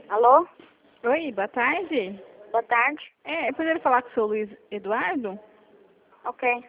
Alô? Oi, boa tarde. Boa tarde. Eu poderia falar com o seu Luiz Eduardo? Ok.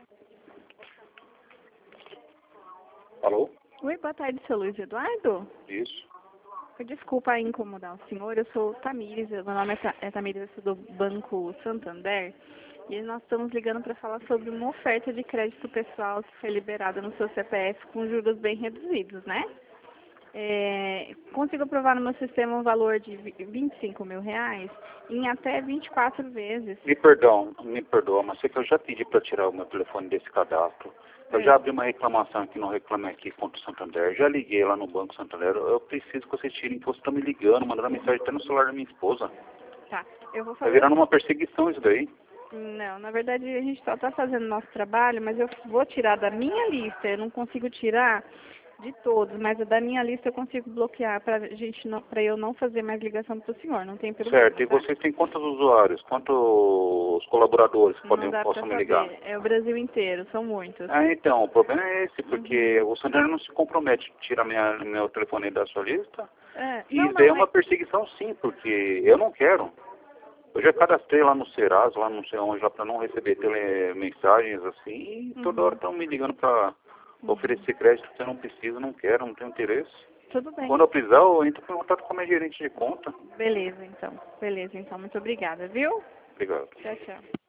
Alô? Oi, boa tarde, seu Luiz Eduardo. Isso. Desculpa incomodar o senhor, eu sou Tamires, meu nome é Tamires, eu sou do Banco Santander, e nós estamos ligando para falar sobre uma oferta de crédito pessoal que foi liberada no seu CPF com juros bem reduzidos, né? Consigo aprovar no meu sistema um valor de R$ 25.000 em até 24 vezes. Me perdoa, mas sei que eu já pedi para tirar o meu telefone desse cadastro. Eu já abri uma reclamação aqui no Reclame Aqui contra o Santander. Já liguei lá no Banco Santander. Eu preciso que vocês tirem, que você está me ligando, mandando mensagem até no celular da minha esposa. Tá, eu vou Tá fazer... virando uma perseguição isso daí. Não, na verdade a gente só está fazendo nosso trabalho, mas eu vou tirar da minha lista. Eu não consigo tirar de todos, mas da minha lista eu consigo bloquear para eu não fazer mais ligação para o senhor. Não tem problema. Certo, e tá? vocês têm quantos usuários? Quantos colaboradores Não dá possam para me ligar? saber. É o Brasil inteiro, são muitos. Então, o problema é esse, porque o Santander não se compromete a tirar meu telefone da sua lista. E Não, isso daí é não, uma perseguição sim, porque eu não quero. Eu já cadastrei lá no Serasa, lá não sei onde, lá para não receber mensagens assim, e toda hora estão me ligando para oferecer crédito que eu não preciso, não quero, não tenho interesse. Tudo bem. Quando eu precisar, eu entro em contato com a minha gerente de conta. Beleza, então. Muito obrigada, viu? Obrigado. Tchau, tchau.